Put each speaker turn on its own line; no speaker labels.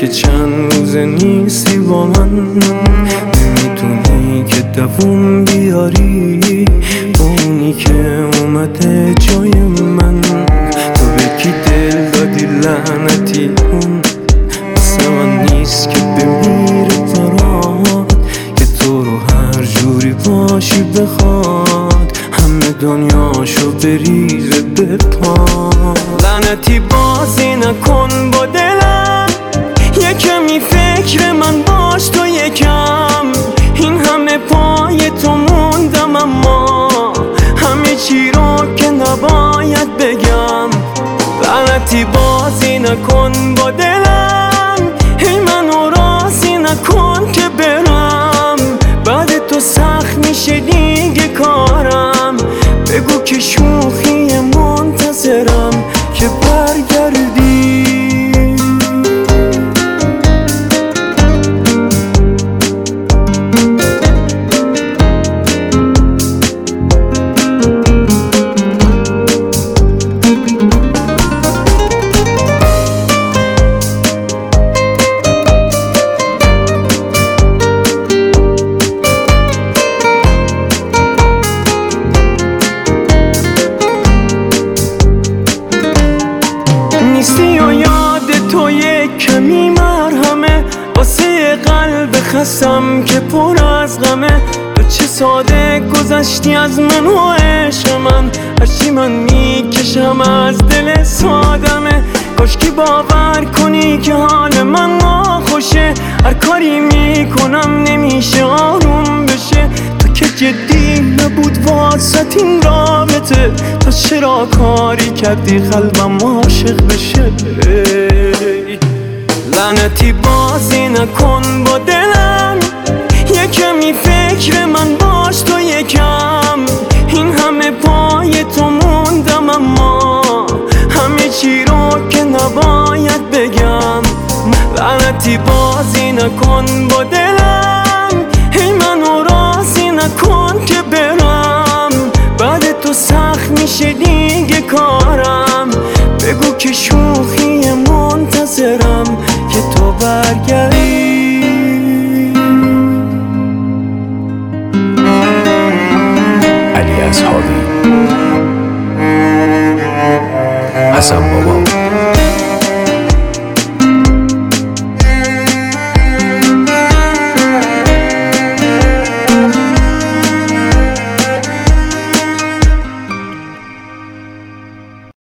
که چند روز نیستی با من، نمیتونی که دووم بیاری با اونی که اومده جای من. تو به کی دل دادی لعنتی اون واسه من نیست که بمیره برات، که تو رو هر جوری باشی بخواد همه دنیاشو بریزه به پا. لعنتی بازی نکن با دلم، یکمی فکر من باش تو یکم. این همه پای تو موندم اما همه چی رو که نباید بگم. لعنتی بازی نکن با دلم، هی منو راضی نکن که برم. بعد تو سخت میشه دیگه کارم، بگو که شوخی منتظرم که برگردی. نیستی و یاد تو یک کمی مرهمه واسه قلب خستم که پر از غمه. تو چه ساده گذشتی از من و عشق من، هرچی من میکشم از دل سادمه. کاشکی باور کنی که حال من ناخوشه، هر کاری میکنم نمیشه آروم بشه. تو که جدی نبود واسط این رابطه، تو چرا کاری کردی قلبم عاشق بشه؟ لعنتی بازی نکن با دلم، یکمی فکر من باش تو یکم. این همه پای تو موندم اما همه چی رو که نباید بگم. لعنتی بازی نکن با دلم، هی منو راضی نکن که برم. بعد تو سخت میشه دیگه کارم، بگو که شوخی